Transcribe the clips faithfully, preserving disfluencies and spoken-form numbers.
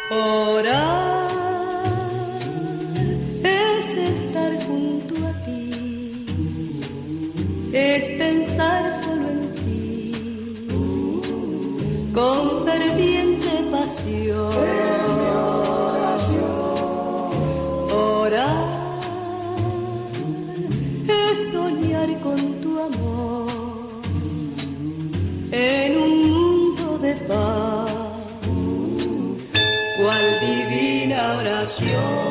Orar es estar junto a ti, es pensar solo en ti, con ferviente pasión. Es mi oración. Orar es soñar con tu amor en un mundo de paz. Cual divina oración,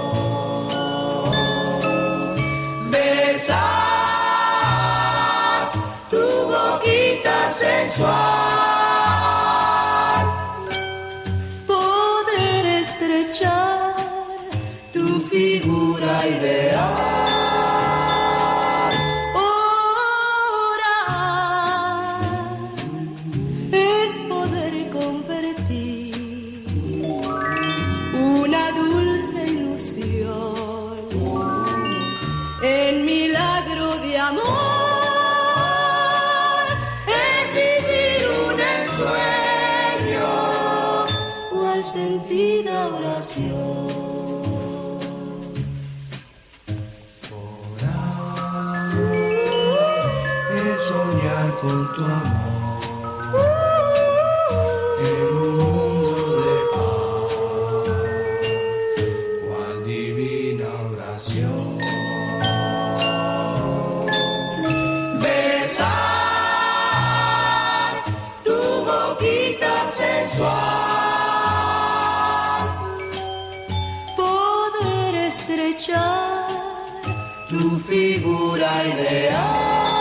besar tu boquita sensual, poder estrechar tu figura ideal. Orar es poder convertir una dulce ilusión en milagro de amor, es vivir un ensueño, cual sentida oración. Orar es soñar con tu amor. Besar tu boquita sensual, poder estrechar tu figura ideal.